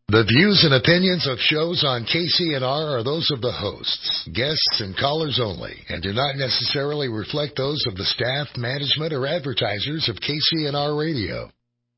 The views and opinions of shows on KCNR are those of the hosts, guests, and callers only, and do not necessarily reflect those of the staff, management, or advertisers of KCNR Radio.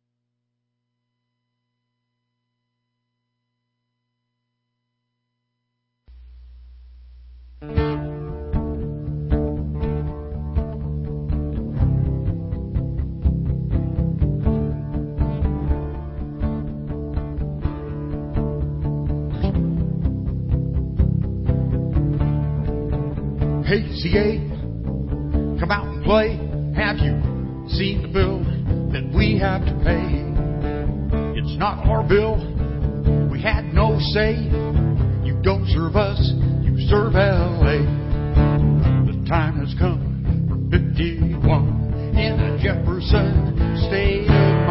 KCA, come out and play. Have you seen the bill that we have to pay? It's not our bill. We had no say. You don't serve us, you serve LA. The time has come for 51 in a Jefferson state of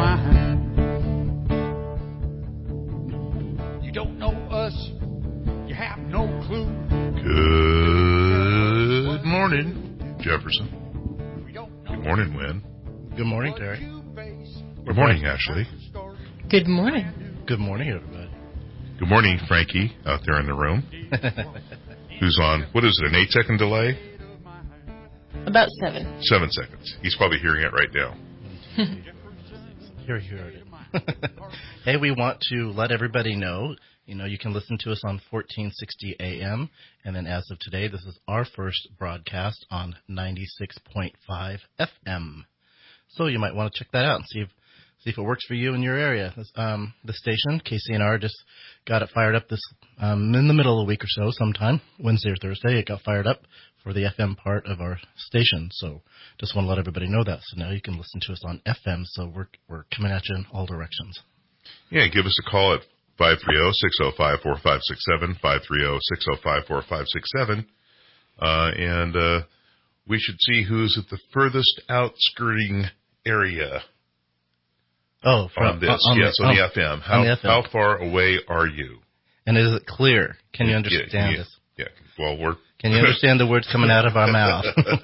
mind. You don't know us, you have no clue. Good morning, Jefferson. Good morning, Wynn. Good morning, Terry. Good morning, Ashley. Good morning. Good morning, everybody. Good morning, Frankie, out there in the room. Who's on, what is it, an 8-second delay? About 7. 7 seconds. He's probably hearing it right now. Here, heard it. Hey, we want to let everybody know, you can listen to us on 1460 AM, and then as of today, this is our first broadcast on 96.5 FM. So you might want to check that out and see if it works for you in your area. The station, KCNR, just got it fired up this in the middle of the week or so, sometime, Wednesday or Thursday. It got fired up for the FM part of our station, so just want to let everybody know that. So now you can listen to us on FM, so we're coming at you in all directions. Yeah, give us a call at 530-605-4567, 530-605-4567, and we should see who's at the furthest outskirting area on this. On the FM. How far away are you? And is it clear? Can you understand this? Yeah. Well, Can you understand the words coming out of our mouth?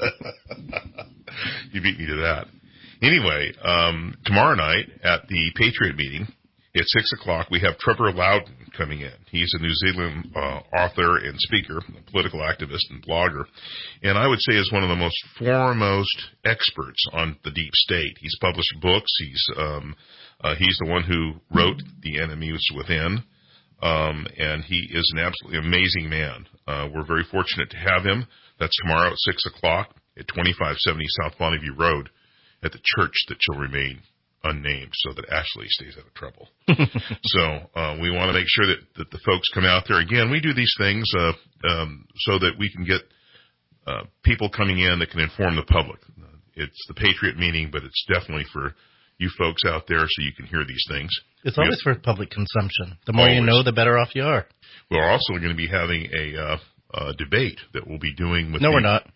You beat me to that. Anyway, tomorrow night at the Patriot meeting, at 6 o'clock, we have Trevor Loudon coming in. He's a New Zealand author and speaker, a political activist and blogger, and I would say is one of the most foremost experts on the deep state. He's published books. He's the one who wrote The Enemy is Within, and he is an absolutely amazing man. We're very fortunate to have him. That's tomorrow at 6 o'clock at 2570 South Bonneview Road at the church that shall remain unnamed, so that Ashley stays out of trouble. So we want to make sure that the folks come out there. Again, we do these things so that we can get people coming in that can inform the public. It's the Patriot meeting, but it's definitely for you folks out there so you can hear these things. It's always for public consumption. The more you know, the better off you are. We're also going to be having a debate that we'll be doing with we're not.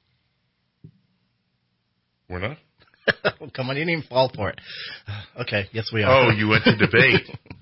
We're not? Come on, you didn't even fall for it. Okay, yes we are. Oh, you went to debate.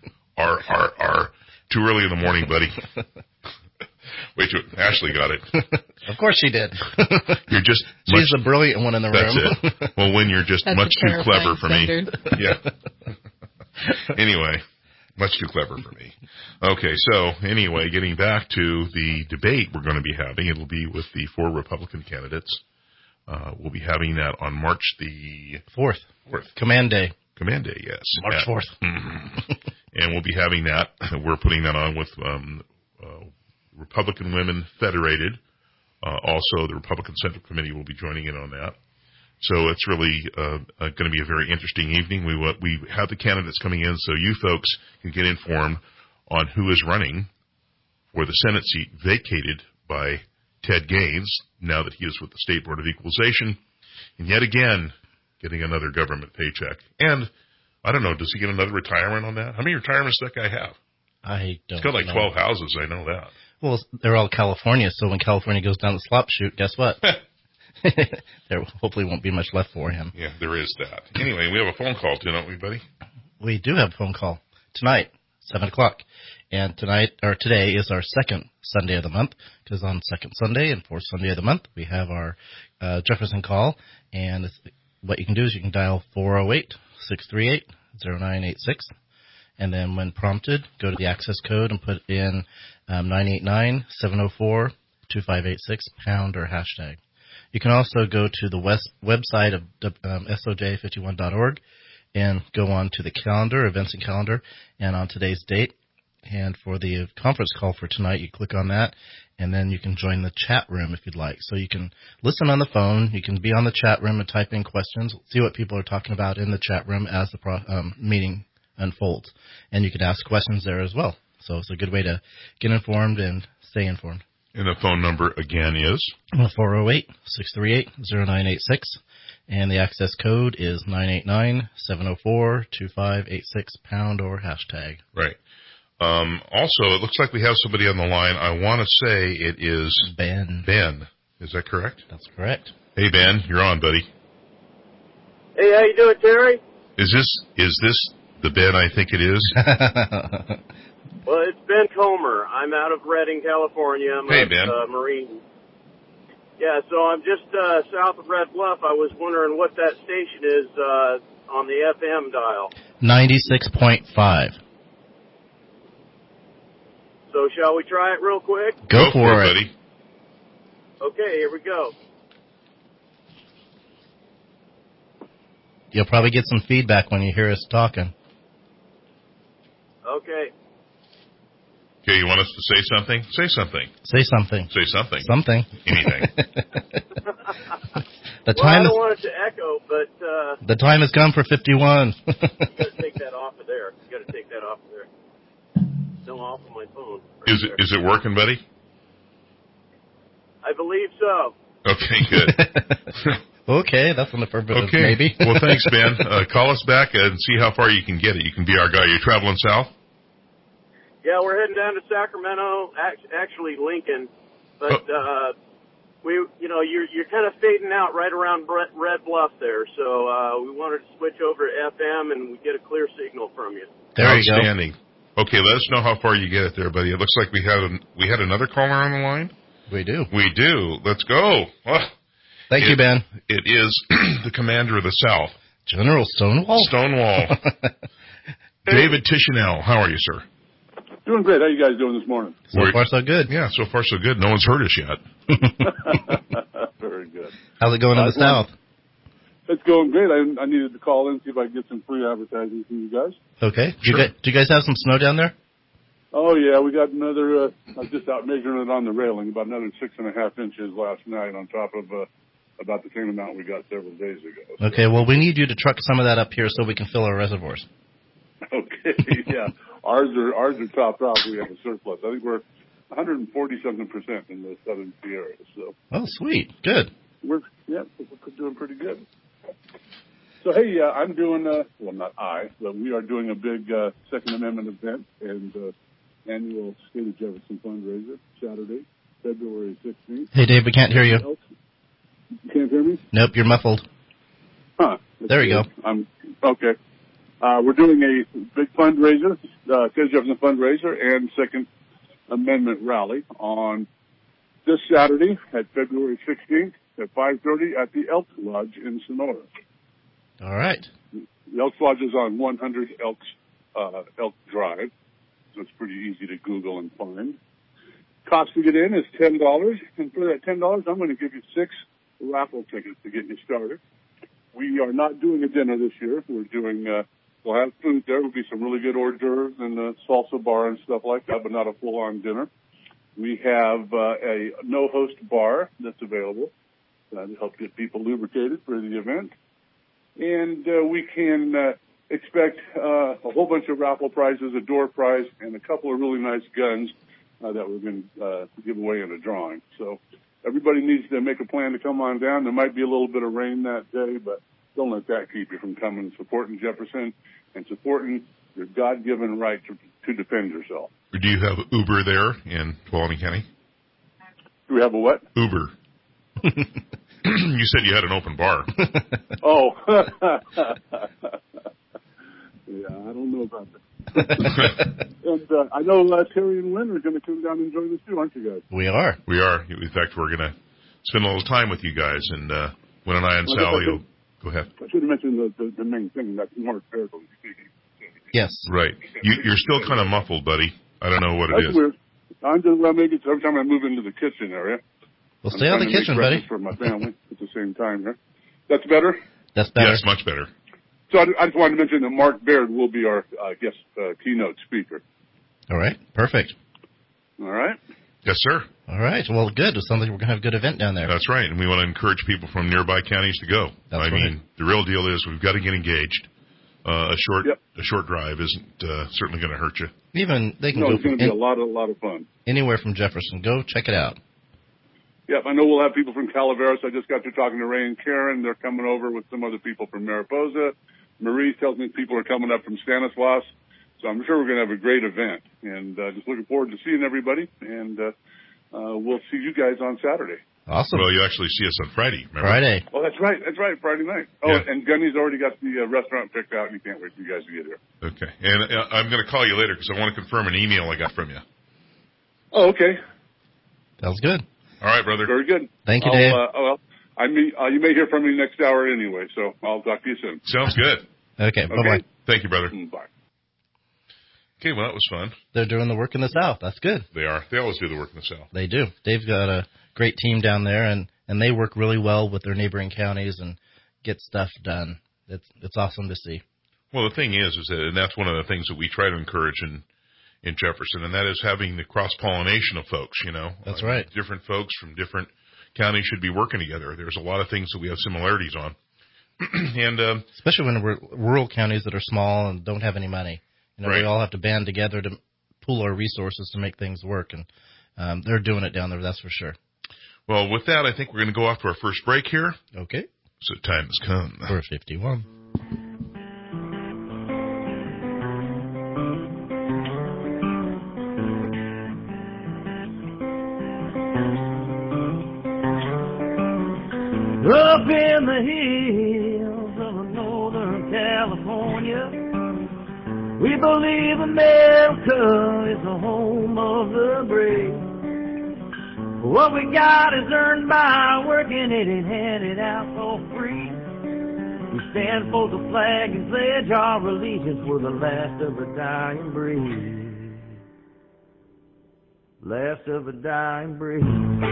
Too early in the morning, buddy. Wait, Ashley got it. Of course she did. She's the brilliant one in the room. That's it. Well, when you're just much too clever for me. Yeah. Anyway, much too clever for me. Okay, so anyway, getting back to the debate we're going to be having, it'll be with the 4 Republican candidates. We'll be having that on March the 4th. Command Day. Command Day, yes. March 4th. And we'll be having that. We're putting that on with Republican Women Federated. Also, the Republican Central Committee will be joining in on that. So it's really going to be a very interesting evening. We have the candidates coming in so you folks can get informed on who is running for the Senate seat vacated by Ted Gaines, now that he is with the State Board of Equalization, and yet again, getting another government paycheck. And, I don't know, does he get another retirement on that? How many retirements does that guy have? I don't know. He's got like 12 houses, I know that. Well, they're all California, so when California goes down the slop chute, guess what? There hopefully won't be much left for him. Yeah, there is that. Anyway, we have a phone call too, don't we, buddy? We do have a phone call tonight, 7 o'clock. And today is our second Sunday of the month, because on second Sunday and fourth Sunday of the month, we have our Jefferson call. And what you can do is you can dial 408-638-0986. and then when prompted, go to the access code and put in 989-704-2586, pound or hashtag. You can also go to the website of soj51.org and go on to the calendar, events and calendar, and on today's date. And for the conference call for tonight, you click on that, and then you can join the chat room if you'd like. So you can listen on the phone, you can be on the chat room and type in questions, see what people are talking about in the chat room as the meeting unfolds. And you could ask questions there as well. So it's a good way to get informed and stay informed. And the phone number again is? 408-638-0986. And the access code is 989-704-2586, pound or hashtag. Right. Also, it looks like we have somebody on the line. I want to say it is Ben. Ben. Is that correct? That's correct. Hey, Ben, you're on, buddy. Hey, how you doing, Terry? Is this the Ben I think it is? Well, it's Ben Comer. I'm out of Redding, California. I'm hey, a Ben. Marine. Yeah, so I'm just south of Red Bluff. I was wondering what that station is on the FM dial. 96.5. So shall we try it real quick? Go for it, buddy. Okay, here we go. You'll probably get some feedback when you hear us talking. Okay. Okay, you want us to say something? Say something. Say something. Say something. Something. Anything. I don't want it to echo, but... the time has come for 51. You got to take that off of there. You got to take that off of there. No, off of my phone. Right Is it working, buddy? I believe so. Okay, good. Okay, that's an affirmative, Okay. maybe. Well, thanks, Ben. Call us back and see how far you can get it. You can be our guy. You're traveling south? Yeah, we're heading down to Sacramento, actually Lincoln, but you're kind of fading out right around Red Bluff there, so we wanted to switch over to FM and we get a clear signal from you. There you go. Outstanding. Okay, let us know how far you get it there, buddy. It looks like we had another caller on the line. We do. We do. Let's go. Oh, Thank you, Ben. It is the commander of the South, General Stonewall. Stonewall. David Tishanel. How are you, sir? Doing great. How you guys doing this morning? So far, so good. Yeah, so far, so good. No one's heard us yet. Very good. How's it going in the South? It's going great. I needed to call in and see if I could get some free advertising from you guys. Okay. Sure. Do you guys have some snow down there? Oh, yeah. We got another, I was just out measuring it on the railing, about another 6.5 inches last night on top of about the same amount we got several days ago. So. Okay, well, we need you to truck some of that up here so we can fill our reservoirs. Okay, yeah. Ours are topped off. We have a surplus. I think we're 140-something% in the southern Sierra. So. Oh, sweet. Good. We're doing pretty good. So, hey, I'm doing, well, not I, but we are doing a big Second Amendment event and annual State of Jefferson fundraiser Saturday, February 16th. Hey, Dave, we can't hear you. You can't hear me? Nope, you're muffled. Huh. There you go. Okay. We're doing a big fundraiser, State of Jefferson fundraiser and Second Amendment rally on this Saturday at February 16th at 5:30 at the Elks Lodge in Sonora. All right. The Elks Lodge is on 100 Elk Drive, so it's pretty easy to Google and find. Cost to get in is $10, and for that $10, I'm going to give you 6 raffle tickets to get you started. We are not doing a dinner this year. We're doing, we'll have food there. There'll be some really good hors d'oeuvres and a salsa bar and stuff like that, but not a full-on dinner. We have a no-host bar that's available to help get people lubricated for the event. And we can expect a whole bunch of raffle prizes, a door prize, and a couple of really nice guns that we're going to give away in a drawing. So everybody needs to make a plan to come on down. There might be a little bit of rain that day, but don't let that keep you from coming and supporting Jefferson and supporting your God-given right to defend yourself. Do you have Uber there in Tuolumne County? Do we have a what? Uber. You said you had an open bar. Oh. Yeah, I don't know about that. And I know Terry and Lynn are going to come down and join us too, aren't you guys? We are. We are. In fact, we're going to spend a little time with you guys. And when and I and Sally will... Go ahead. I should have mentioned the main thing. That's Mark Fairfield. Yes. Right. You're still kind of muffled, buddy. I don't know what it is. That's weird. I'm just, well, maybe it's every time I move into the kitchen area. Well, stay out of the kitchen, buddy. For my family at the same time here. That's better? That's better. Yes, much better. So I just wanted to mention that Mark Baird will be our guest keynote speaker. All right. Perfect. All right. Yes, sir. All right. Well, good. It sounds like we're going to have a good event down there. That's right. And we want to encourage people from nearby counties to go. That's I mean, the real deal is we've got to get engaged. A short drive isn't certainly going to hurt you. Even they can go. It's going to be a lot of fun. Anywhere from Jefferson. Go check it out. Yep, I know we'll have people from Calaveras. I just got through talking to Ray and Karen. They're coming over with some other people from Mariposa. Marie tells me people are coming up from Stanislaus. So I'm sure we're going to have a great event. And just looking forward to seeing everybody. And we'll see you guys on Saturday. Awesome. Well, you actually see us on Friday, remember? Friday. Oh, that's right. Friday night. Oh, yeah. And Gunny's already got the restaurant picked out, and he can't wait for you guys to get here. Okay. And I'm going to call you later because I want to confirm an email I got from you. Oh, okay. Sounds good. All right, brother. Very good. Thank you, Dave. You may hear from me next hour anyway, so I'll talk to you soon. Sounds good. Okay. Bye-bye. Thank you, brother. Bye. Okay, well, that was fun. They're doing the work in the South. That's good. They are. They always do the work in the South. They do. Dave's got a great team down there, and they work really well with their neighboring counties and get stuff done. It's awesome to see. Well, the thing is that, and that's one of the things that we try to encourage in Jefferson, and that is having the cross-pollination of folks, you know. That's right. Different folks from different counties should be working together. There's a lot of things that we have similarities on. And especially when we're rural counties that are small and don't have any money. You know, right. We all have to band together to pool our resources to make things work, and they're doing it down there, that's for sure. Well, with that, I think we're going to go off to our first break here. Okay. So time has come. For 51. Up in the hills of Northern California, we believe America is the home of the brave. What we got is earned by working it and handed out for free. We stand for the flag and pledge our allegiance. We're the last of a dying breed. Last of a dying breed.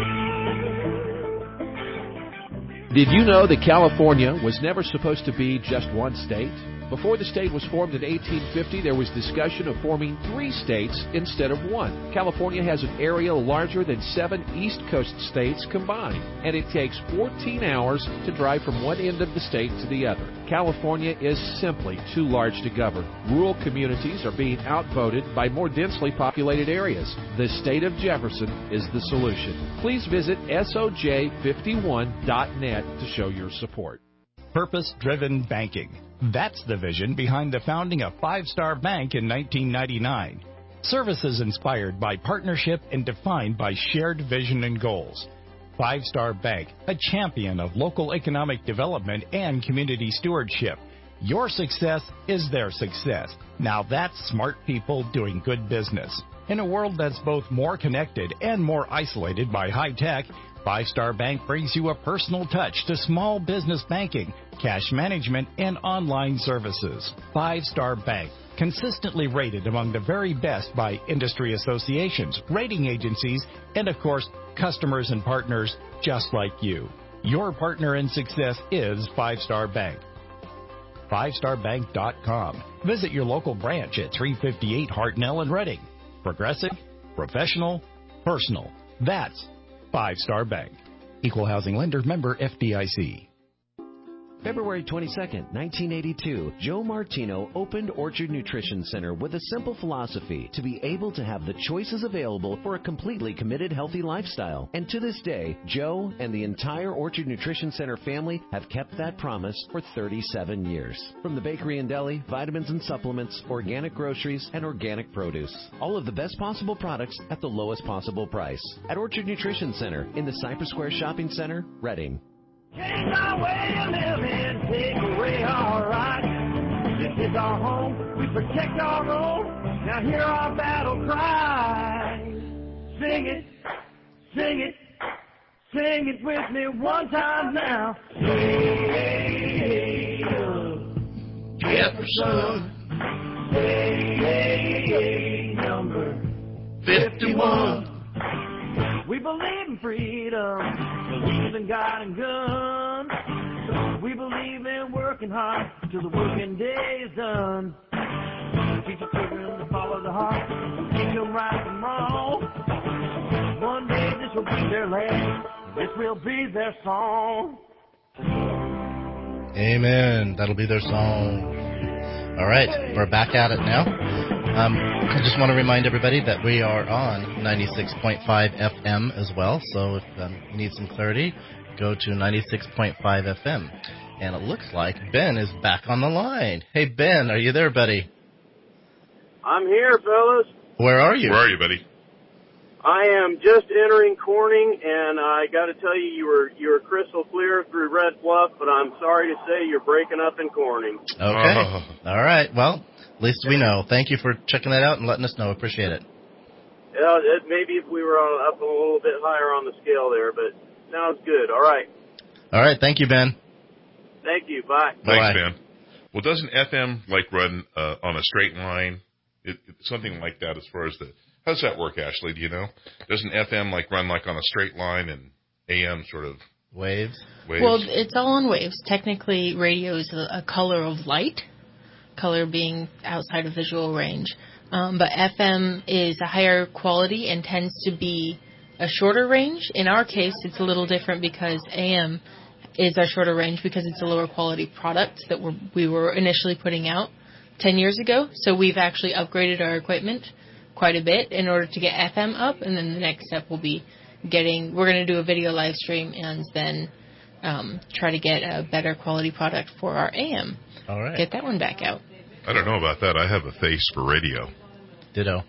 Did you know that California was never supposed to be just one state? Before the state was formed in 1850, there was discussion of forming 3 states instead of 1. California has an area larger than 7 East Coast states combined, and it takes 14 hours to drive from one end of the state to the other. California is simply too large to govern. Rural communities are being outvoted by more densely populated areas. The state of Jefferson is the solution. Please visit SOJ51.net to show your support. Purpose-driven banking. That's the vision behind the founding of Five Star Bank in 1999. Services inspired by partnership and defined by shared vision and goals. Five Star Bank, a champion of local economic development and community stewardship. Your success is their success. Now that's smart people doing good business. In a world that's both more connected and more isolated by high tech, Five Star Bank brings you a personal touch to small business banking, cash management, and online services. Five Star Bank, consistently rated among the very best by industry associations, rating agencies, and of course, customers and partners just like you. Your partner in success is Five Star Bank. FiveStarBank.com. Visit your local branch at 358 Hartnell in Reading. Progressive, professional, personal. That's Five Star Bank. Equal housing lender, member FDIC. February 22nd, 1982, Joe Martino opened Orchard Nutrition Center with a simple philosophy: to be able to have the choices available for a completely committed healthy lifestyle. And to this day, Joe and the entire Orchard Nutrition Center family have kept that promise for 37 years. From the bakery and deli, vitamins and supplements, organic groceries, and organic produce. All of the best possible products at the lowest possible price. At Orchard Nutrition Center in the Cypress Square Shopping Center, Reading. Change our way of living, take away our rights. This is our home, we protect our own. Now hear our battle cry. Sing it, sing it, sing it with me one time now. Hey, Jefferson, AA number 51. We believe in freedom, believe in God and guns. We believe in working hard till the working day is done. Teach your children to follow the heart, teach them right from wrong. One day this will be their land, this will be their song. Amen. That'll be their song. All right, we're back at it now. I just want to remind everybody that we are on 96.5 FM as well. So if you need some clarity, go to 96.5 FM. And it looks like Ben is back on the line. Hey, Ben, are you there, buddy? I'm here, fellas. Where are you? Where are you, buddy? I am just entering Corning, and I got to tell you, you were crystal clear through Red Bluff, but I'm sorry to say you're breaking up in Corning. Okay. All right. Well, at least we know. Thank you for checking that out and letting us know. Appreciate it. Yeah, maybe if we were up a little bit higher on the scale there, but sounds good. All right. All right. Thank you, Ben. Thank you. Bye. Thanks, Ben. Well, doesn't FM run on a straight line? Something like that as far as the... How does that work, Ashley? Do you know? Doesn't FM run on a straight line and AM sort of... Waves? Well, it's all on waves. Technically, radio is a color of light, color being outside of visual range. But FM is a higher quality and tends to be a shorter range. In our case, it's a little different because AM is our shorter range because it's a lower quality product that we were initially putting out 10 years ago. So we've actually upgraded our equipment quite a bit in order to get FM up, and then the next step will be we're going to do a video live stream and then try to get a better quality product for our AM. All right. Get that one back out. I don't know about that. I have a face for radio. Ditto.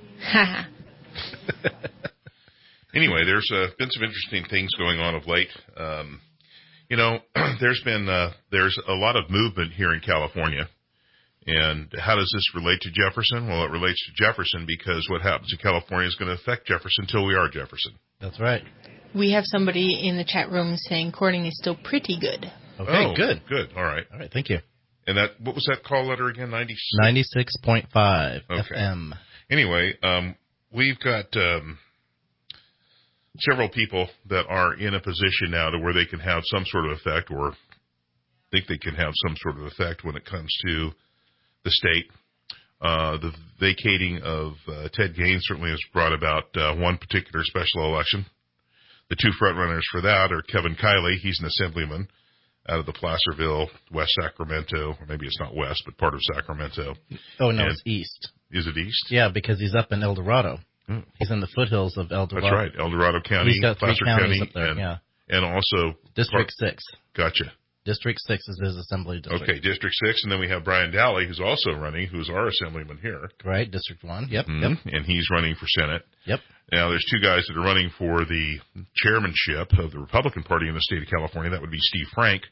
Anyway, there's been some interesting things going on of late. There's a lot of movement here in California. And how does this relate to Jefferson? Well, it relates to Jefferson because what happens in California is going to affect Jefferson until we are Jefferson. That's right. We have somebody in the chat room saying Corning is still pretty good. Okay, good. Good. All right. All right, thank you. And what was that call letter again? 96.5 FM. Anyway, we've got several people that are in a position now to where they can have some sort of effect or think they can have some sort of effect when it comes to the state. The vacating of Ted Gaines certainly has brought about one particular special election. The two frontrunners for that are Kevin Kiley. He's an assemblyman out of the Placerville, West Sacramento, or maybe it's not west, but part of Sacramento. Oh, no, it's east. Is it east? Yeah, because he's up in El Dorado. Mm. He's in the foothills of El Dorado. That's right, El Dorado County, he's got Placer counties County, up there, and also... District 6. Gotcha. District 6 is his assembly district. Okay, District 6, and then we have Brian Dowley, who's also running, who's our assemblyman here. Right, District 1, yep. And he's running for Senate. Yep. Now, there's two guys that are running for the chairmanship of the Republican Party in the state of California. That would be Steve Frank,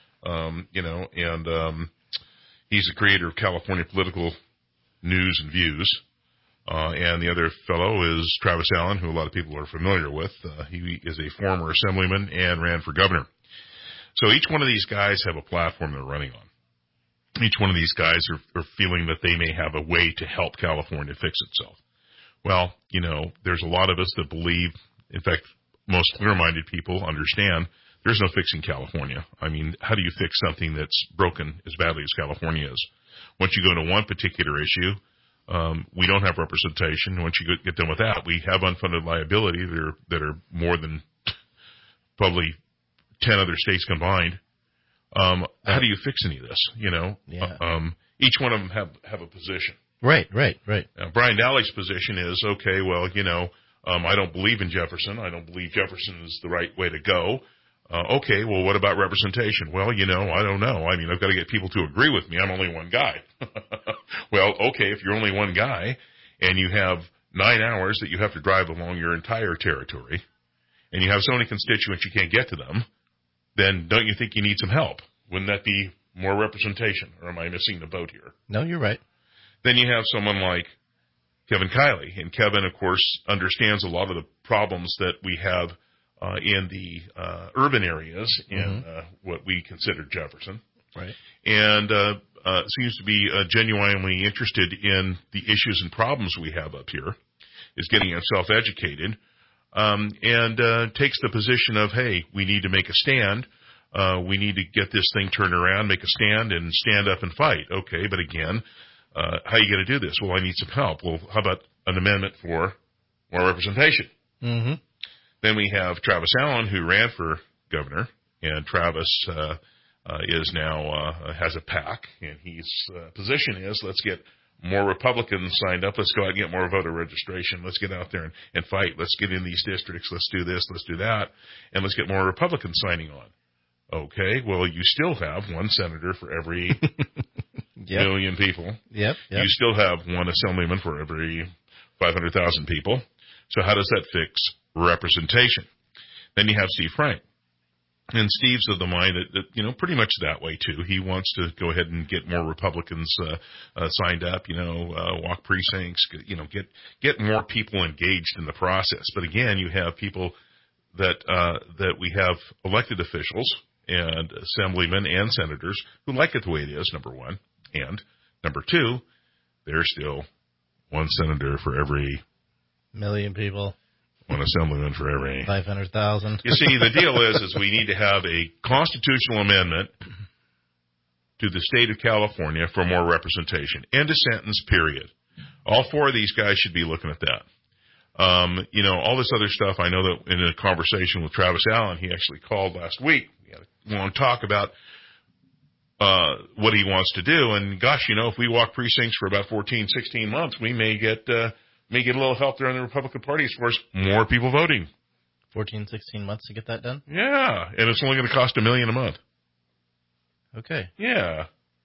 he's the creator of California Political News and Views. And the other fellow is Travis Allen, who a lot of people are familiar with. He is a former assemblyman and ran for governor. So each one of these guys have a platform they're running on. Each one of these guys are feeling that they may have a way to help California fix itself. Well, there's a lot of us that believe, in fact, most clear-minded people understand there's no fixing California. I mean, how do you fix something that's broken as badly as California is? Once you go to one particular issue, we don't have representation. Once you get done with that, we have unfunded liability that are more than probably 10 other states combined. How do you fix any of this? Each one of them have a position. Right. Now, Brian Dowley's position is, okay, well, I don't believe in Jefferson. I don't believe Jefferson is the right way to go. Okay, well, what about representation? Well, I don't know. I mean, I've got to get people to agree with me. I'm only one guy. Well, okay, if you're only one guy and you have 9 hours that you have to drive along your entire territory and you have so many constituents you can't get to them, then don't you think you need some help? Wouldn't that be more representation? Or am I missing the boat here? No, you're right. Then you have someone like Kevin Kiley. And Kevin, of course, understands a lot of the problems that we have in the urban areas in what we consider Jefferson. Right. And seems to be genuinely interested in the issues and problems we have up here, is getting himself educated, and takes the position of, hey, we need to make a stand. We need to get this thing turned around, make a stand, and stand up and fight. Okay, but again, how are you going to do this? Well, I need some help. Well, how about an amendment for more representation? Mm-hmm. Then we have Travis Allen, who ran for governor, and Travis is now has a PAC, and his position is, let's get more Republicans signed up. Let's go out and get more voter registration. Let's get out there and fight. Let's get in these districts. Let's do this. Let's do that. And let's get more Republicans signing on. Okay, well, you still have one senator for every million people. Yep. You still have one assemblyman for every 500,000 people. So how does that fix representation? Then you have Steve Frank. And Steve's of the mind that pretty much that way too. He wants to go ahead and get more Republicans signed up, walk precincts, get more people engaged in the process. But again, you have people that we have elected officials and assemblymen and senators who like it the way it is, number one. And number two, there's still one senator for every million people. One assemblyman for every 500,000. You see, the deal is we need to have a constitutional amendment to the state of California for more representation. End of sentence, period. All four of these guys should be looking at that. All this other stuff, I know that in a conversation with Travis Allen, he actually called last week. We had a long talk about what he wants to do. And gosh, if we walk precincts for about 14, 16 months, we may get a little help there in the Republican Party as far as more people voting. 14, 16 months to get that done? Yeah, and it's only going to cost $1 million a month. Okay. Yeah.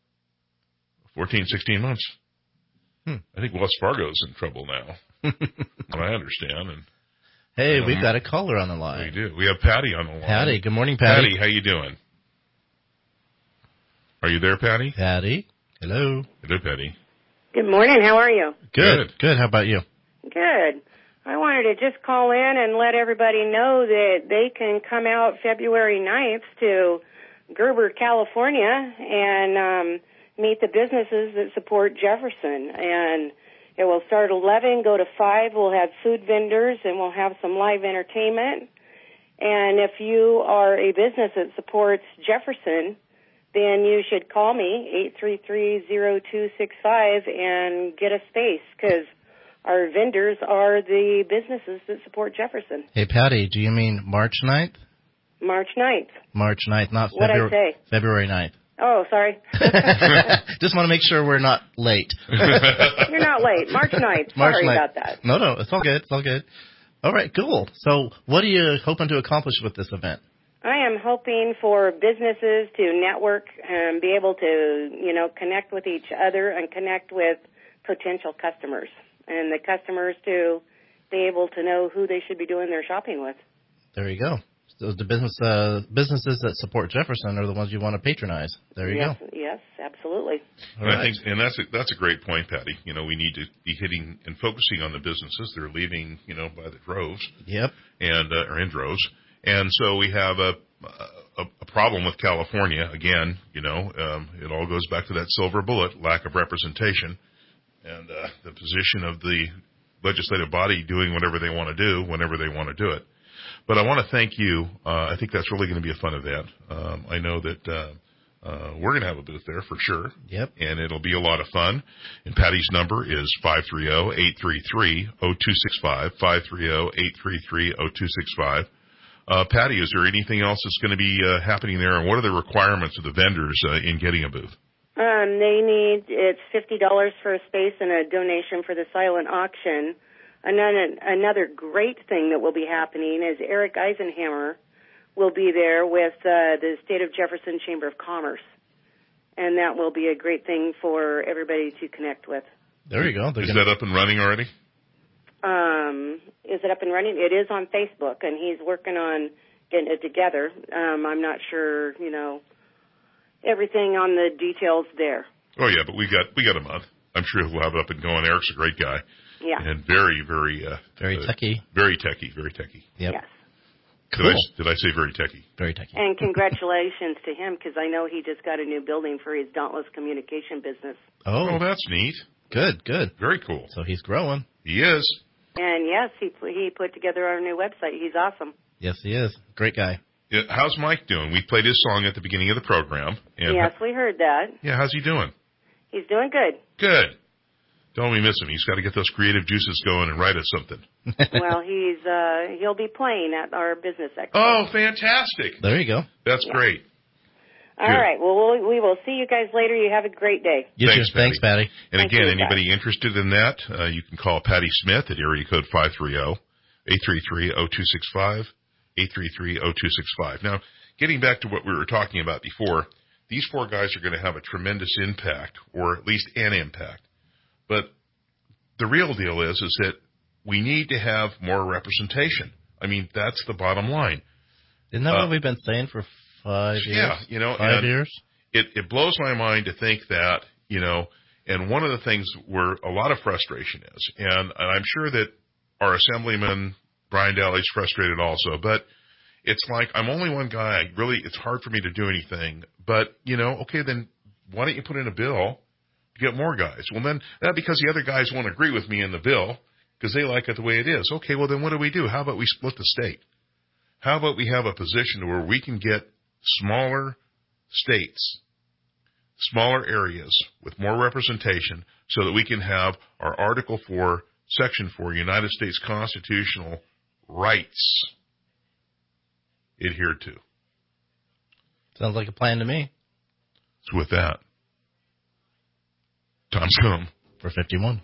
14, 16 months. I think Wells Fargo's in trouble now. I understand. And hey, we've got a caller on the line. We do. We have Patty on the line. Patty, good morning, Patty. Patty, how you doing? Are you there, Patty? Patty, hello. Hello, Patty. Good morning. How are you? Good. How about you? Good. I wanted to just call in and let everybody know that they can come out February 9th to Gerber, California, and meet the businesses that support Jefferson. And it will start at 11, go to 5. We'll have food vendors, and we'll have some live entertainment. And if you are a business that supports Jefferson, then you should call me, 833-0265, and get a space, because our vendors are the businesses that support Jefferson. Hey, Patty, do you mean March 9th? March 9th. March 9th, not February. What'd I say? February 9th. Oh, sorry. Just want to make sure we're not late. You're not late. March 9th. Sorry about that. No, it's all good. It's all good. All right, cool. So what are you hoping to accomplish with this event? I am hoping for businesses to network and be able to, connect with each other and connect with potential customers, and the customers to be able to know who they should be doing their shopping with. There you go. So the businesses that support Jefferson are the ones you want to patronize. There you go. Yes, absolutely. And I think, that's a great point, Patty. We need to be hitting and focusing on the businesses. They're leaving, by the droves. Yep. And or in droves. And so we have a problem with California. Again, it all goes back to that silver bullet, lack of representation, and the position of the legislative body doing whatever they want to do whenever they want to do it. But I want to thank you. I think that's really going to be a fun event. I know that we're going to have a booth there for sure. Yep. And it'll be a lot of fun. And Patty's number is 530-833-0265, 530-833-0265. Patty, is there anything else that's going to be happening there, and what are the requirements of the vendors in getting a booth? It's $50 for a space and a donation for the silent auction. And then another great thing that will be happening is Eric Eisenhammer will be there with the State of Jefferson Chamber of Commerce. And that will be a great thing for everybody to connect with. There you go. Is that up and running already? Is it up and running? It is on Facebook, and he's working on getting it together. I'm not sure, everything on the details there. Oh, yeah, but we got a month. I'm sure he'll have it up and going. Eric's a great guy. Yeah. And very, very... very techie. Very techie, very techie. Yep. Yes. Cool. Did I say very techie? Very techie. And congratulations to him, because I know he just got a new building for his Dauntless Communication business. Oh, that's neat. Good. Very cool. So he's growing. He is. And yes, he put together our new website. He's awesome. Yes, he is. Great guy. Yeah, how's Mike doing? We played his song at the beginning of the program. And yes, we heard that. Yeah, how's he doing? He's doing good. Good. Don't we miss him? He's got to get those creative juices going and write us something. Well, he'll be playing at our business expo. Oh, fantastic. There you go. That's great. All right. Well, we will see you guys later. You have a great day. Thanks, Patty. And Thank again, you, anybody interested in that, you can call Patty Smith at area code 530-833-0265, 833-0265. Now, getting back to what we were talking about before, these four guys are going to have a tremendous impact, or at least an impact. But the real deal is that we need to have more representation. I mean, that's the bottom line. Isn't that what we've been saying for 5 years? Yeah, 5 years? It blows my mind to think that, and one of the things where a lot of frustration is, and I'm sure that our Assemblyman, Brian Daly's frustrated also, but it's like, I'm only one guy. Really, it's hard for me to do anything. But, okay, then why don't you put in a bill to get more guys? Well, then, that because the other guys won't agree with me in the bill because they like it the way it is. Okay, well, then what do? How about we split the state? How about we have a position where we can get smaller states, smaller areas with more representation so that we can have our Article 4, Section 4 United States constitutional rights adhered to. Sounds like a plan to me. So with that, time's come for 51.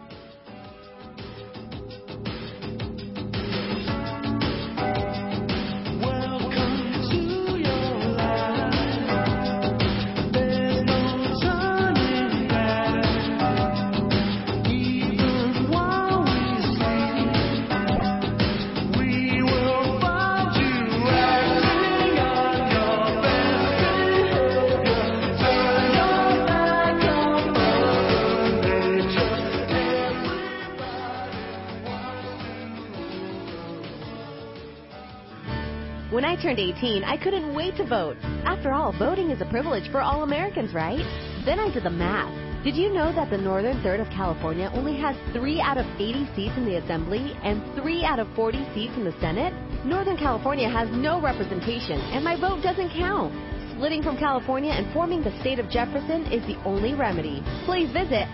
When I turned 18, I couldn't wait to vote. After all, voting is a privilege for all Americans, right? Then I did the math. Did you know that the northern third of California only has 3 out of 80 seats in the Assembly and 3 out of 40 seats in the Senate? Northern California has no representation, and my vote doesn't count. Splitting from California and forming the state of Jefferson is the only remedy. Please visit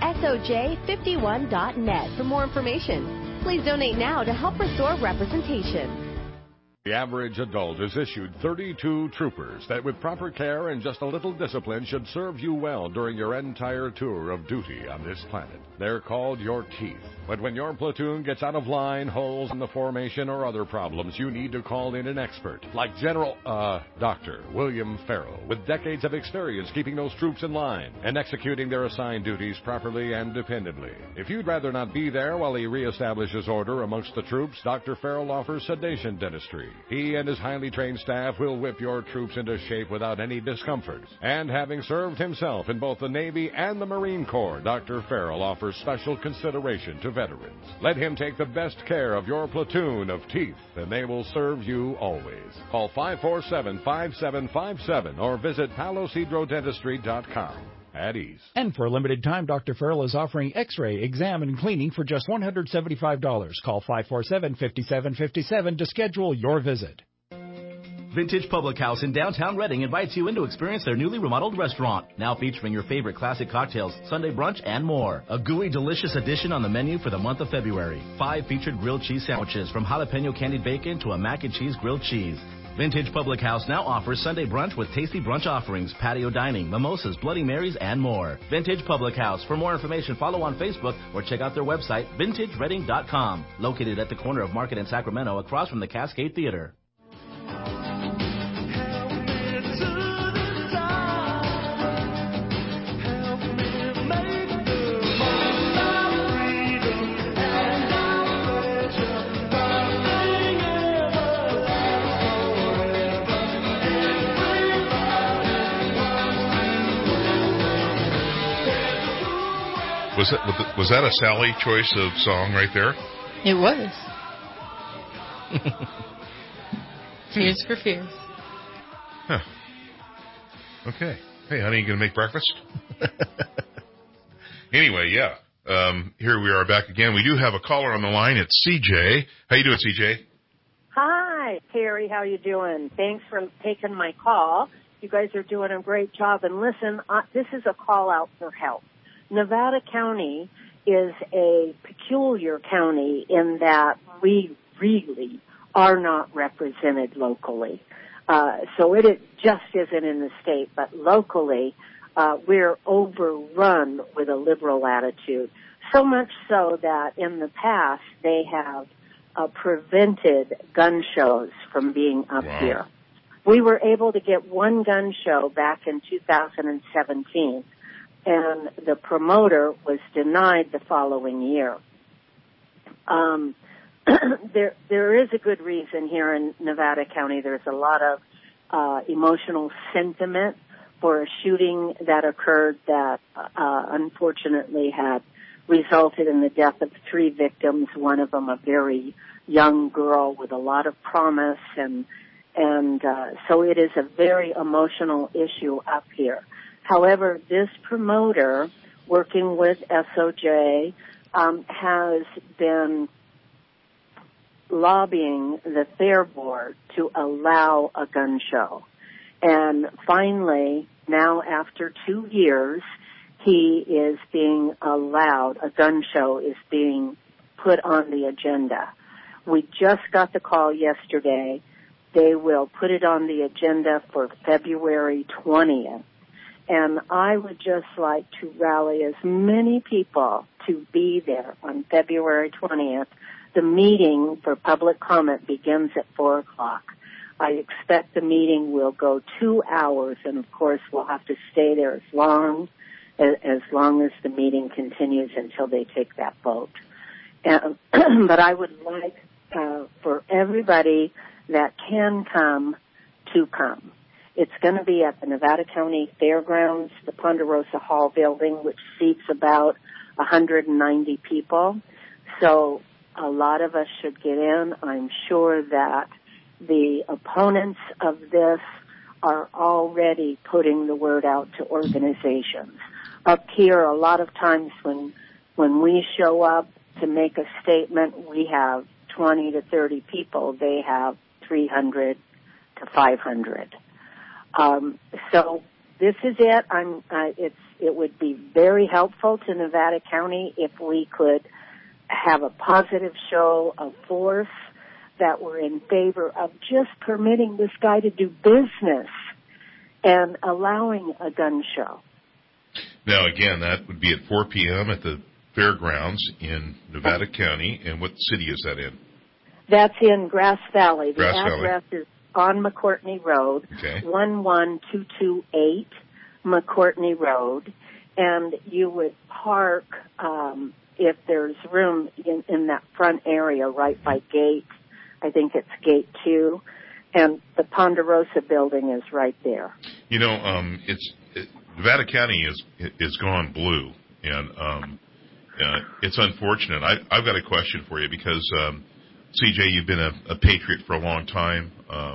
soj51.net for more information. Please donate now to help restore representation. The average adult is issued 32 troopers that with proper care and just a little discipline should serve you well during your entire tour of duty on this planet. They're called your teeth. But when your platoon gets out of line, holes in the formation, or other problems, you need to call in an expert like Dr. William Farrell, with decades of experience keeping those troops in line and executing their assigned duties properly and dependably. If you'd rather not be there while he reestablishes order amongst the troops, Dr. Farrell offers sedation dentistry. He and his highly trained staff will whip your troops into shape without any discomfort. And having served himself in both the Navy and the Marine Corps, Dr. Farrell offers special consideration to veterans. Let him take the best care of your platoon of teeth, and they will serve you always. Call 547-5757 or visit palosidrodentistry.com. At ease. And for a limited time, Dr. Farrell is offering X-ray, exam, and cleaning for just $175. Call 547-5757 to schedule your visit. Vintage Public House in downtown Reading invites you in to experience their newly remodeled restaurant, now featuring your favorite classic cocktails, Sunday brunch, and more. A gooey, delicious addition on the menu for the month of February. 5 featured grilled cheese sandwiches, from jalapeno candied bacon to a mac and cheese grilled cheese. Vintage Public House now offers Sunday brunch with tasty brunch offerings, patio dining, mimosas, Bloody Marys, and more. Vintage Public House. For more information, follow on Facebook or check out their website, vintagereading.com. Located at the corner of Market and Sacramento, across from the Cascade Theater. Was that a Sally choice of song right there? It was. Tears for Fears. Huh. Okay. Hey, honey, you going to make breakfast? Anyway, yeah. Here we are back again. We do have a caller on the line. It's CJ. How you doing, CJ? Hi, Terry. How you doing? Thanks for taking my call. You guys are doing a great job. And listen, this is a call out for help. Nevada County is a peculiar county in that we really are not represented locally. So it just isn't in the state, but locally, we're overrun with a liberal attitude. So much so that in the past, they have prevented gun shows from being up here. We were able to get one gun show back in 2017, and the promoter was denied the following year. There is a good reason here in Nevada County. There's a lot of emotional sentiment for a shooting that occurred that unfortunately had resulted in the death of 3 victims, one of them a very young girl with a lot of promise, and so it is a very emotional issue up here. However, this promoter, working with SOJ, has been lobbying the Fair Board to allow a gun show. And finally, now after 2 years, he is being allowed, a gun show is being put on the agenda. We just got the call yesterday. They will put it on the agenda for February 20th. And I would just like to rally as many people to be there on February 20th. The meeting for public comment begins at 4 o'clock. I expect the meeting will go 2 hours, and of course we'll have to stay there as long as the meeting continues until they take that vote. But I would like for everybody that can come to come. It's going to be at the Nevada County Fairgrounds, the Ponderosa Hall building, which seats about 190 people. So a lot of us should get in. I'm sure that the opponents of this are already putting the word out to organizations. Up here, a lot of times when we show up to make a statement, we have 20 to 30 people. They have 300 to 500. So this is it. It would be very helpful to Nevada County if we could have a positive show of force that we're in favor of just permitting this guy to do business and allowing a gun show. Now, again, that would be at 4 p.m. at the fairgrounds in Nevada County. And what city is that in? That's in Grass Valley. Grass the Valley. Address is on McCourtney Road, 11228 McCourtney Road. And you would park, if there's room, in that front area right by gate. I think it's gate 2. And the Ponderosa building is right there. You know, Nevada County is gone blue, and it's unfortunate. I've got a question for you because, CJ, you've been a patriot for a long time.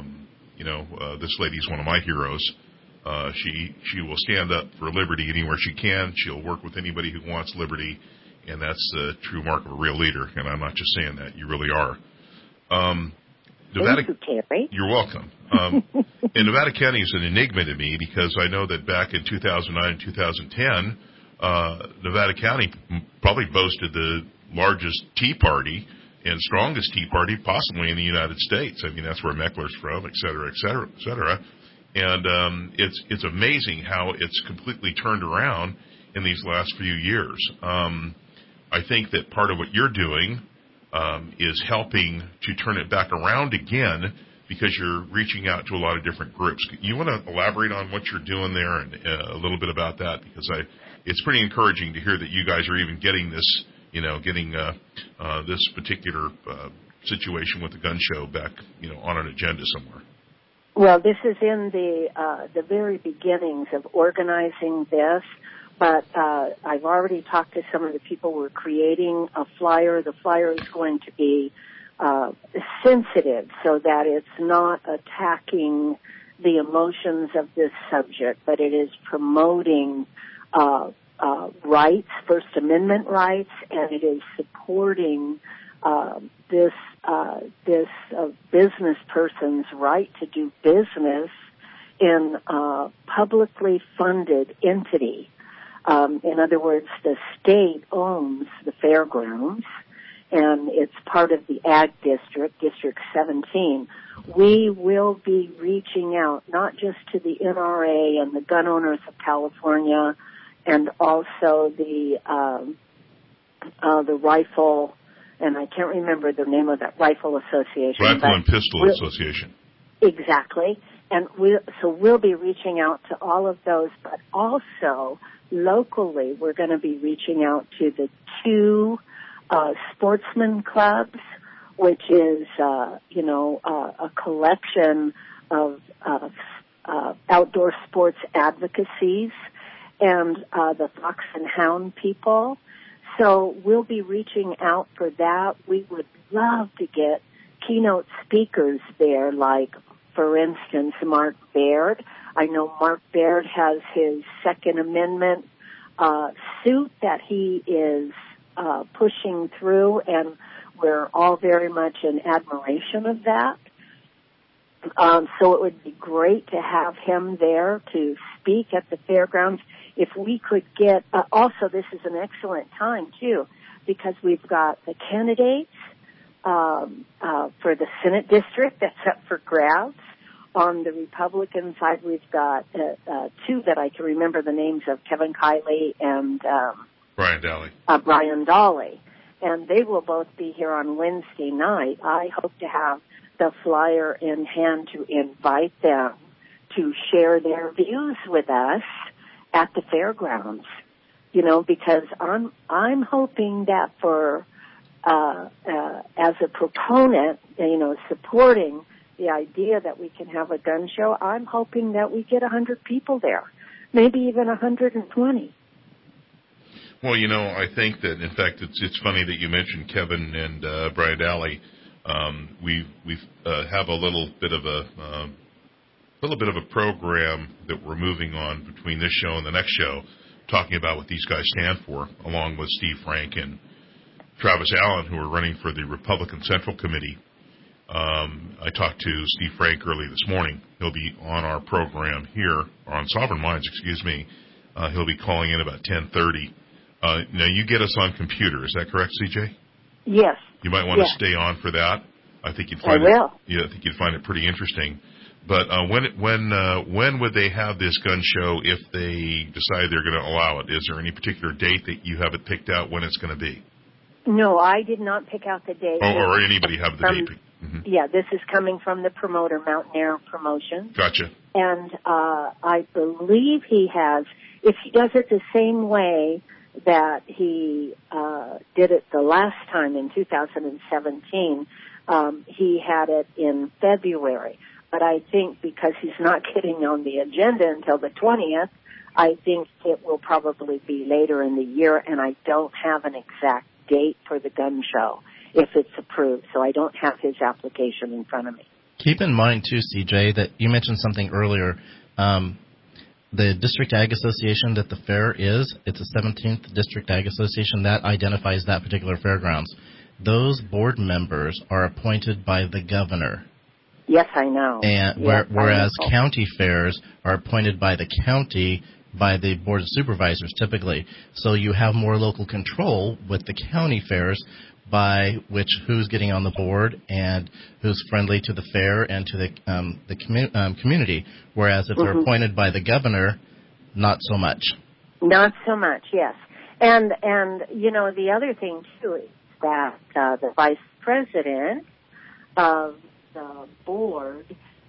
This lady's one of my heroes. She will stand up for liberty anywhere she can. She'll work with anybody who wants liberty, and that's the true mark of a real leader. And I'm not just saying that; you really are. Thank you, Terry. You're welcome. And Nevada County is an enigma to me because I know that back in 2009 and 2010, Nevada County probably boasted the largest Tea Party and strongest Tea Party possibly in the United States. I mean, that's where Meckler's from, et cetera, et cetera, et cetera. And it's amazing how it's completely turned around in these last few years. I think that part of what you're doing is helping to turn it back around again because you're reaching out to a lot of different groups. You want to elaborate on what you're doing there and a little bit about that? Because it's pretty encouraging to hear that you guys are even getting this, this particular situation with the gun show back, on an agenda somewhere. Well, this is in the very beginnings of organizing this. But I've already talked to some of the people who are creating a flyer. The flyer is going to be sensitive so that it's not attacking the emotions of this subject, but it is promoting rights, First Amendment rights, and it is supporting this business person's right to do business in a publicly funded entity. In other words, the state owns the fairgrounds, and it's part of the Ag District, District 17. We will be reaching out not just to the NRA and the gun owners of California, and also the rifle, and I can't remember the name of that rifle association. Rifle and Pistol Association. Exactly. And we'll be reaching out to all of those, but also locally we're going to be reaching out to the 2 sportsman clubs, which is, a collection of outdoor sports advocacies, and the Fox and Hound people. So we'll be reaching out for that. We would love to get keynote speakers there, like, for instance, Mark Baird. I know Mark Baird has his Second Amendment suit that he is pushing through, and we're all very much in admiration of that. So it would be great to have him there to speak at the fairgrounds. If we could get, also this is an excellent time too, because we've got the candidates for the Senate district that's up for grabs. On the Republican side, we've got 2 that I can remember the names of, Kevin Kiley and Brian Daly. Brian Daly. And they will both be here on Wednesday night. I hope to have the flyer in hand to invite them to share their views with us at the fairgrounds. Because I'm hoping that for as a proponent, supporting the idea that we can have a gun show, I'm hoping that we get 100 people there, maybe even 120. Well, I think that, in fact, it's funny that you mentioned Kevin and Brian Daly. We have a little bit of a program that we're moving on between this show and the next show, talking about what these guys stand for, along with Steve Frank and Travis Allen, who are running for the Republican Central Committee. I talked to Steve Frank early this morning. He'll be on our program here, or on Sovereign Minds, excuse me. He'll be calling in about 10:30. Now, you get us on computer. Is that correct, CJ? Yes. You might want to stay on for that. I think you'd find I think you'd find it pretty interesting. But when would they have this gun show if they decide they're going to allow it? Is there any particular date that you have it picked out when it's going to be? No, I did not pick out the date. Or anybody have the date? Mm-hmm. Yeah, this is coming from the promoter, Mountaineer Promotions. Gotcha. And I believe he has, if he does it the same way that he did it the last time in 2017, he had it in February. But I think because he's not getting on the agenda until the 20th, I think it will probably be later in the year, and I don't have an exact date for the gun show if it's approved, so I don't have his application in front of me. Keep in mind, too, CJ, that you mentioned something earlier. The District Ag Association that the fair is, it's a 17th District Ag Association that identifies that particular fairgrounds. Those board members are appointed by the governor. Yes, I know. And whereas county fairs are appointed by the county, by the board of supervisors typically. So you have more local control with the county fairs, by which who's getting on the board and who's friendly to the fair and to the community. Whereas if they're appointed by the governor, not so much. Not so much, yes. And the other thing too is that the vice president of the board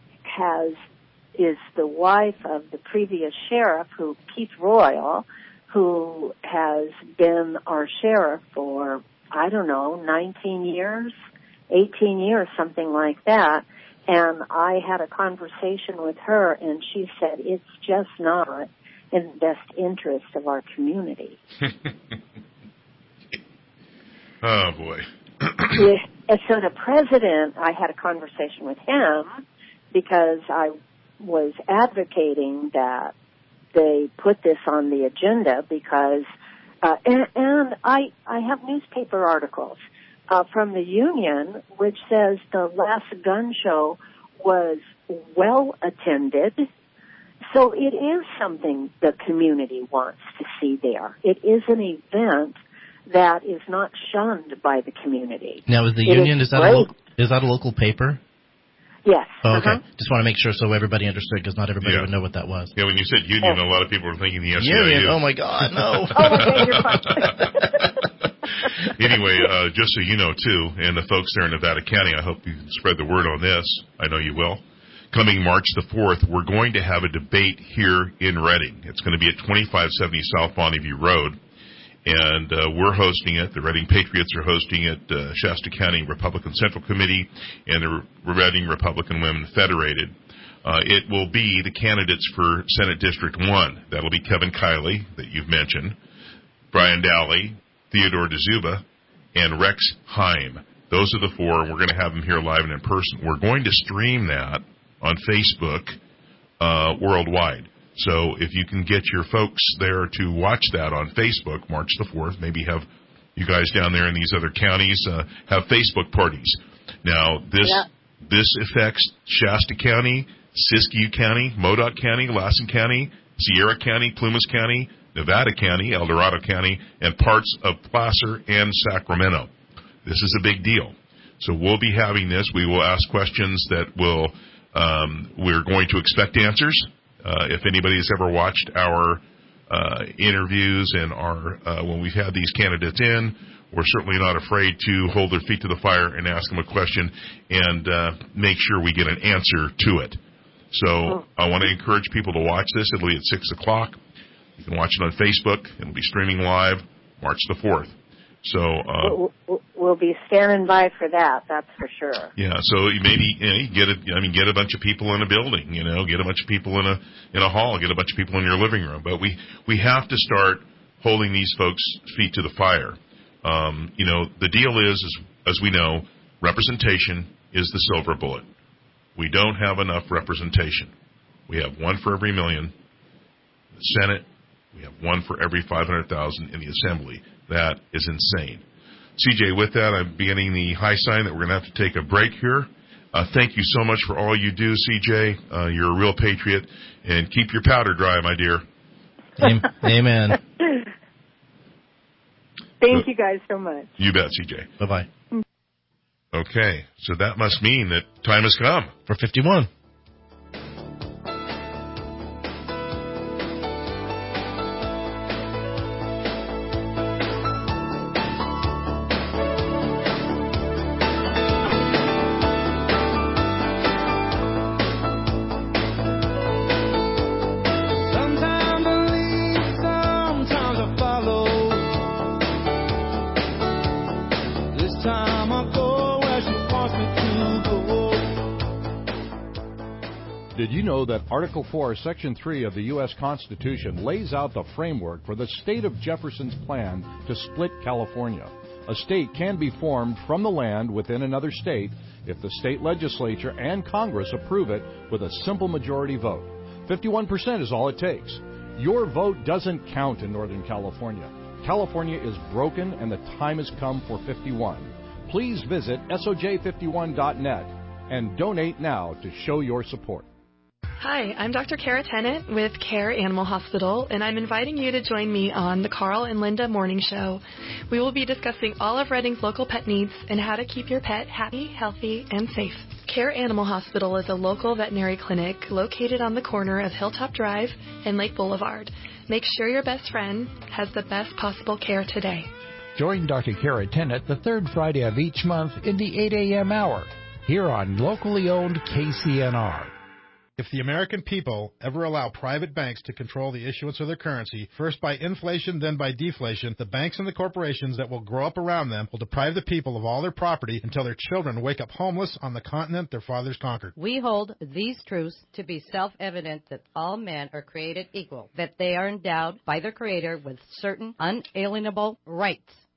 is the wife of the previous sheriff, Keith Royal, who has been our sheriff for, 19 years, 18 years, something like that. And I had a conversation with her, and she said it's just not in the best interest of our community. Oh, boy. And so the president, I had a conversation with him because I was advocating that they put this on the agenda because, and I have newspaper articles from the union which says the last gun show was well attended. So it is something the community wants to see there. It is an event that is not shunned by the community. Now, is the union, is that a local paper? Yes. Oh, okay. Just want to make sure so everybody understood, because not everybody would know what that was. Yeah, when you said union, a lot of people were thinking the SEIU. Union, oh my God, no. Okay, you're fine. Anyway, just so you know, too, and the folks there in Nevada County, I hope you spread the word on this. I know you will. Coming March the 4th, we're going to have a debate here in Reading. It's going to be at 2570 South Bonneview Road, and we're hosting it. The Reading Patriots are hosting it, Shasta County Republican Central Committee, and the Reading Republican Women Federated. It will be the candidates for Senate District 1. That'll be Kevin Kiley, that you've mentioned, Brian Dowley, Theodore DeZuba, and Rex Heim. Those are the four, and we're going to have them here live and in person. We're going to stream that on Facebook worldwide. So if you can get your folks there to watch that on Facebook, March the 4th, maybe have you guys down there in these other counties have Facebook parties. Now, this affects Shasta County, Siskiyou County, Modoc County, Lassen County, Sierra County, Plumas County, Nevada County, El Dorado County, and parts of Placer and Sacramento. This is a big deal. So we'll be having this. We will ask questions that will we're going to expect answers. If anybody has ever watched our interviews and our when we've had these candidates in, we're certainly not afraid to hold their feet to the fire and ask them a question and make sure we get an answer to it. So I want to encourage people to watch this. It'll be at 6 o'clock. You can watch it on Facebook. It'll be streaming live March the 4th. So we'll be standing by for that. That's for sure. Yeah. So you maybe you get a bunch of people in a building. Get a bunch of people in a hall. Get a bunch of people in your living room. But we have to start holding these folks' feet to the fire. The deal is, as we know, representation is the silver bullet. We don't have enough representation. We have one for every million in the Senate. We have one for every 500,000 in the Assembly. That is insane. CJ, with that, I'm beginning the high sign that we're going to have to take a break here. Thank you so much for all you do, CJ. You're a real patriot. And keep your powder dry, my dear. Amen. Thank you guys so much. You bet, CJ. Bye-bye. Okay, so that must mean that time has come. For 51. Did you know that Article 4, Section 3 of the U.S. Constitution lays out the framework for the state of Jefferson's plan to split California? A state can be formed from the land within another state if the state legislature and Congress approve it with a simple majority vote. 51% is all it takes. Your vote doesn't count in Northern California. California is broken and the time has come for 51. Please visit SOJ51.net and donate now to show your support. Hi, I'm Dr. Kara Tennant with Care Animal Hospital, and I'm inviting you to join me on the Carl and Linda Morning Show. We will be discussing all of Reading's local pet needs and how to keep your pet happy, healthy, and safe. Care Animal Hospital is a local veterinary clinic located on the corner of Hilltop Drive and Lake Boulevard. Make sure your best friend has the best possible care today. Join Dr. Kara Tennant the third Friday of each month in the 8 a.m. hour here on locally owned KCNR. If the American people ever allow private banks to control the issuance of their currency, first by inflation, then by deflation, the banks and the corporations that will grow up around them will deprive the people of all their property until their children wake up homeless on the continent their fathers conquered. We hold these truths to be self-evident that all men are created equal, that they are endowed by their Creator with certain unalienable rights,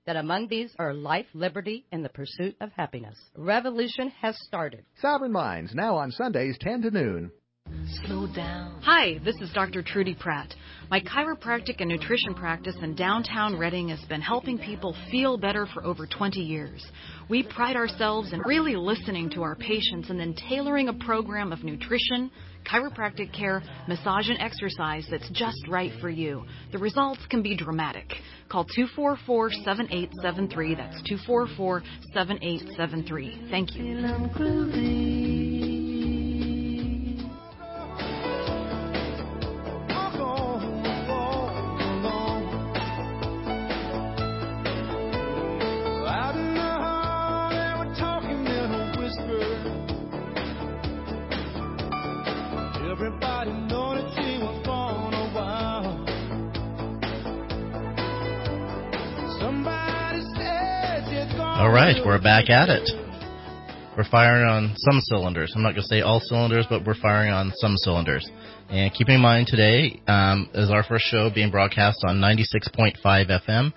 that among these are life, liberty, and the pursuit of happiness. Revolution has started. Sovereign Minds, now on Sundays 10 to noon. Slow down. Hi, this is Dr. Trudy Pratt. My chiropractic and nutrition practice in downtown Reading has been helping people feel better for over 20 years. We pride ourselves in really listening to our patients and then tailoring a program of nutrition, chiropractic care, massage, and exercise that's just right for you. The results can be dramatic. Call 244-7873. That's 244-7873. Thank you. All right, we're back at it. We're firing on some cylinders. I'm not going to say all cylinders, but we're firing on some cylinders. And keep in mind today is our first show being broadcast on 96.5 FM,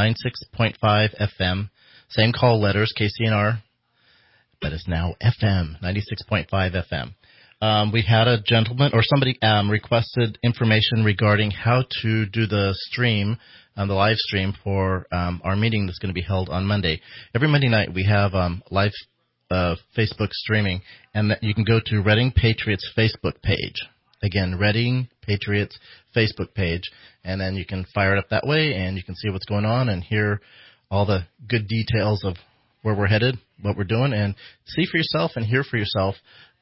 96.5 FM, same call letters, KCNR, but it's now FM, 96.5 FM. We had a gentleman or somebody requested information regarding how to do the stream, the live stream for our meeting that's going to be held on Monday. Every Monday night we have live Facebook streaming, and that you can go to Reading Patriots Facebook page. Again, Reading Patriots Facebook page, and then you can fire it up that way, and you can see what's going on and hear all the good details of where we're headed, what we're doing, and see for yourself and hear for yourself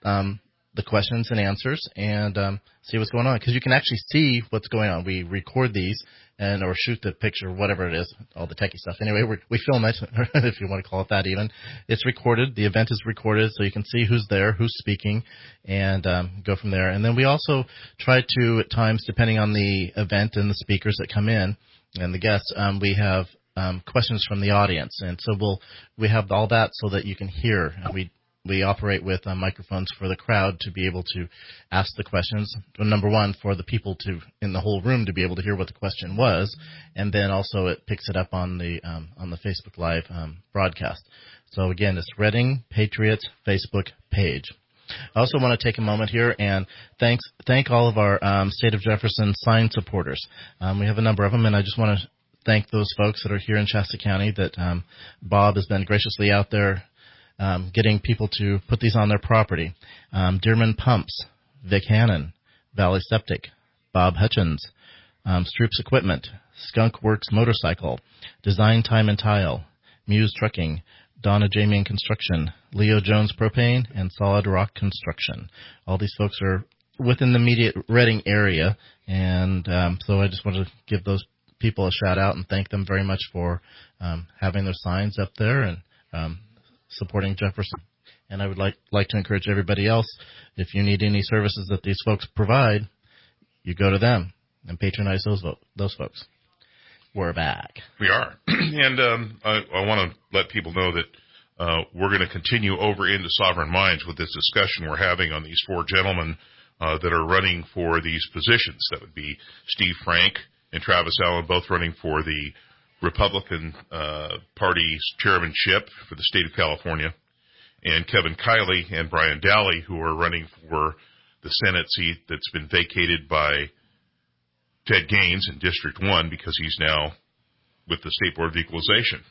the questions and answers, and see what's going on, because you can actually see what's going on. We record these or shoot the picture, whatever it is, all the techie stuff. Anyway, we film it, if you want to call it that even. It's recorded. The event is recorded, so you can see who's there, who's speaking, and go from there. And then we also try to, at times, depending on the event and the speakers that come in and the guests, we have questions from the audience. And so we have all that so that you can hear. And we operate with microphones for the crowd to be able to ask the questions. Number one, for the people in the whole room to be able to hear what the question was, and then also it picks it up on the Facebook Live broadcast. So again, it's Reading Patriots Facebook page. I also want to take a moment here and thank all of our State of Jefferson sign supporters. We have a number of them, and I just want to thank those folks that are here in Shasta County that Bob has been graciously out there getting people to put these on their property. Dearman Pumps, Vic Hannon, Valley Septic, Bob Hutchins, Stroops Equipment, Skunk Works Motorcycle, Design Time and Tile, Muse Trucking, Donna Jamian Construction, Leo Jones Propane, and Solid Rock Construction. All these folks are within the immediate Reading area, and so I just wanted to give those people a shout out and thank them very much for having their signs up there and supporting Jefferson. And I would like to encourage everybody else, if you need any services that these folks provide, you go to them and patronize those folks. We're back. We are. And I want to let people know that we're going to continue over into Sovereign Minds with this discussion we're having on these four gentlemen that are running for these positions. That would be Steve Frank and Travis Allen, both running for the Republican Party's chairmanship for the state of California, and Kevin Kiley and Brian Daly, who are running for the Senate seat that's been vacated by Ted Gaines in District 1 because he's now with the State Board of Equalization.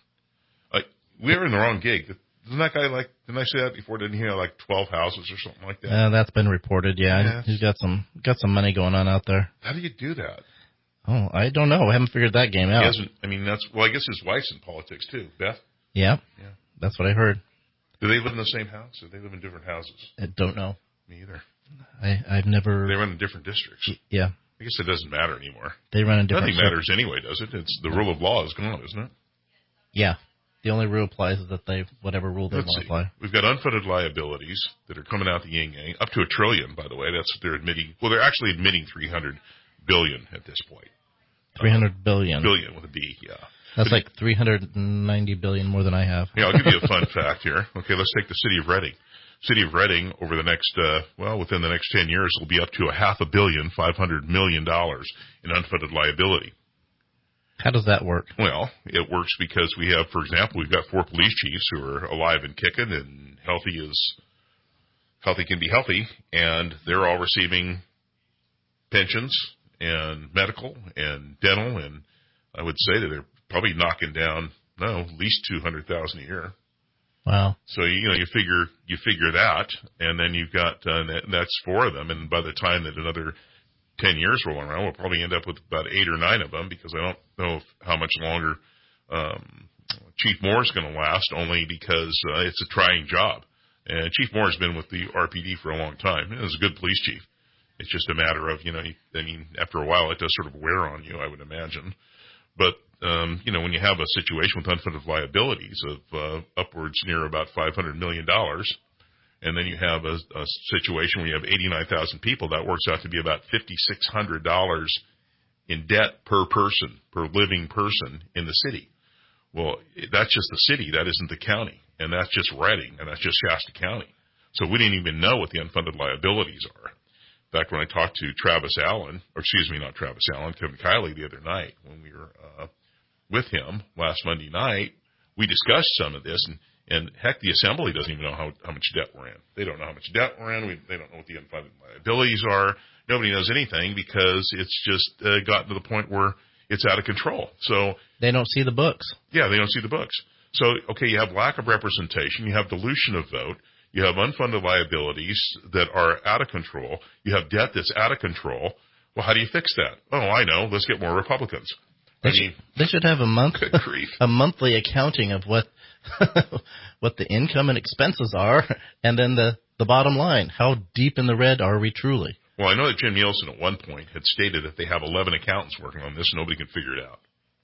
We're in the wrong gig. Doesn't that guy didn't I say that before? Didn't he have 12 houses or something like that? That's been reported, yeah. He's got some money going on out there. How do you do that? Oh, I don't know. I haven't figured that game out. He hasn't, I guess his wife's in politics too, Beth? Yeah. That's what I heard. Do they live in the same house, or do they live in different houses? I don't know. Me either. I've never... They run in different districts. Yeah. I guess it doesn't matter anymore. They run in different... Nothing matters anyway, does it? It's the rule of law is gone, isn't it? Yeah. The only rule applies is that whatever rule they want to apply. We've got unfunded liabilities that are coming out the yin-yang, up to $1 trillion, by the way. That's what they're admitting. Well, they're actually admitting $300 billion at this point. 300 billion. Billion with a B, yeah. That's like 390 billion more than I have. Yeah, I'll give you a fun fact here. Okay, let's take the city of Reading. City of Reading, over the next, within the next 10 years, will be up to $500 million in unfunded liability. How does that work? Well, it works because we have, for example, we've got 4 police chiefs who are alive and kicking and healthy can be healthy, and they're all receiving pensions and medical and dental, and I would say that they're probably knocking down, at least $200,000 a year. Wow. So, you figure that, and then you've got, that's 4 of them, and by the time that another 10 years roll around, we'll probably end up with about 8 or 9 of them, because I don't know how much longer Chief Moore is going to last, only because it's a trying job. And Chief Moore has been with the RPD for a long time. He was a good police chief. It's just a matter of, after a while, it does sort of wear on you, I would imagine. But, when you have a situation with unfunded liabilities of upwards near about $500 million, and then you have a situation where you have 89,000 people, that works out to be about $5,600 in debt per person, per living person in the city. Well, that's just the city. That isn't the county. And that's just Reading, and that's just Shasta County. So we didn't even know what the unfunded liabilities are. In fact, when I talked to Kevin Kiley the other night, when we were with him last Monday night, we discussed some of this, and heck, the Assembly doesn't even know how much debt we're in. They don't know how much debt we're in. They don't know what the unfunded liabilities are. Nobody knows anything because it's just gotten to the point where it's out of control. So they don't see the books. Yeah, they don't see the books. So, okay, you have lack of representation. You have dilution of vote. You have unfunded liabilities that are out of control. You have debt that's out of control. Well, how do you fix that? Oh, I know. Let's get more Republicans. They should have a monthly accounting of what the income and expenses are, and then the bottom line. How deep in the red are we truly? Well, I know that Jim Nielsen at one point had stated that they have 11 accountants working on this, and nobody can figure it out.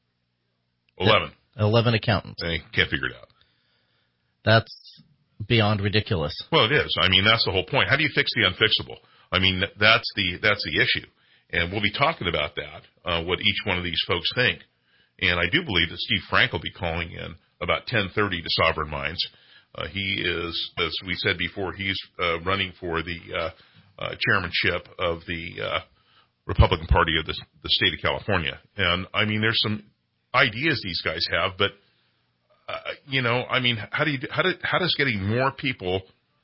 11 accountants. They can't figure it out. That's beyond ridiculous. Well, it is. I mean, that's the whole point. How do you fix the unfixable? I mean, that's the issue. And we'll be talking about that, what each one of these folks think. And I do believe that Steve Frank will be calling in about 10:30 to Sovereign Minds. He is, as we said before, he's running for the chairmanship of the Republican Party of the state of California. And, I mean, there's some ideas these guys have, but how does getting more people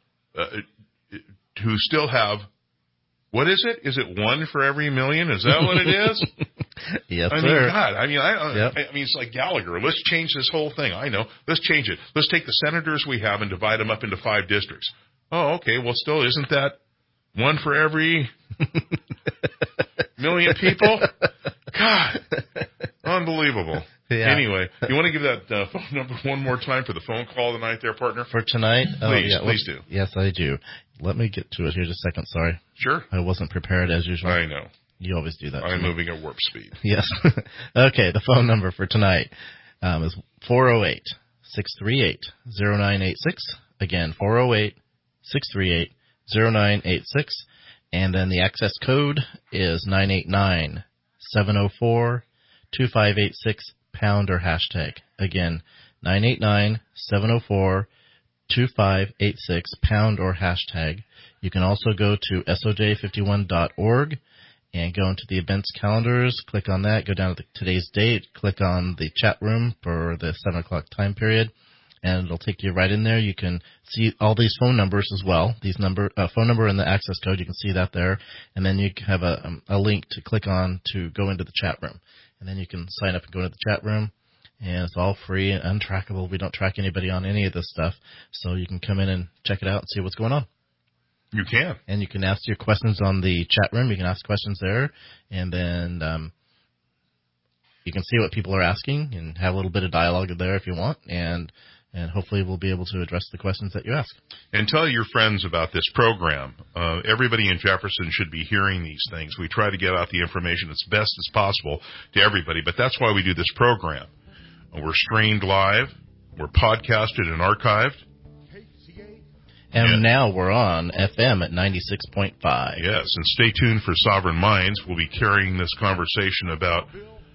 who still have, what is it? Is it 1 for every million? Is that what it is? Yes, sir. Mean, God, I mean, it's like Gallagher. Let's change this whole thing. I know. Let's change it. Let's take the senators we have and divide them up into 5 districts. Oh, okay. Well, still, isn't that 1 for every million people? God, unbelievable. Yeah. Anyway, you want to give that phone number one more time for the phone call tonight there, partner? For tonight? Please do. Yes, I do. Let me get to it here just a second. Sorry. Sure. I wasn't prepared as usual. I know. You always do that. I'm moving at warp speed. Yes. Okay, the phone number for tonight is 408-638-0986. Again, 408-638-0986. And then the access code is 989-704-2586, pound or hashtag. Again, 989-704-2586, pound or hashtag. You can also go to soj51.org and go into the events calendars, click on that, go down to today's date, click on the chat room for the 7 o'clock time period, and it'll take you right in there. You can see all these phone numbers as well. These phone number and the access code, you can see that there. And then you have a link to click on to go into the chat room. And then you can sign up and go into the chat room. And it's all free and untrackable. We don't track anybody on any of this stuff. So you can come in and check it out and see what's going on. You can. And you can ask your questions on the chat room. You can ask questions there. And then you can see what people are asking and have a little bit of dialogue there if you want. And hopefully we'll be able to address the questions that you ask. And tell your friends about this program. Everybody in Jefferson should be hearing these things. We try to get out the information as best as possible to everybody, but that's why we do this program. We're streamed live. We're podcasted and archived. And now we're on FM at 96.5. Yes, and stay tuned for Sovereign Minds. We'll be carrying this conversation about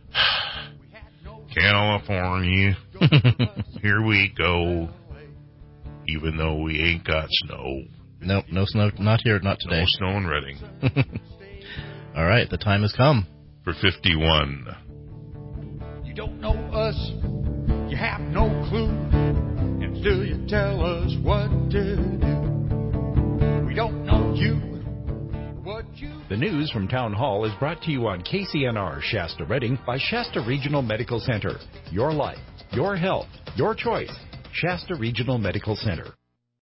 California. Here we go. Even though we ain't got snow. Nope, no snow. Not here, not today. No snow in Reading. All right, the time has come. For 51. don't know us, you have no clue, and still you tell us what to do. We don't know you, what you... The news from Town Hall is brought to you on KCNR Shasta Redding by Shasta Regional Medical Center. Your life, your health, your choice. Shasta Regional Medical Center.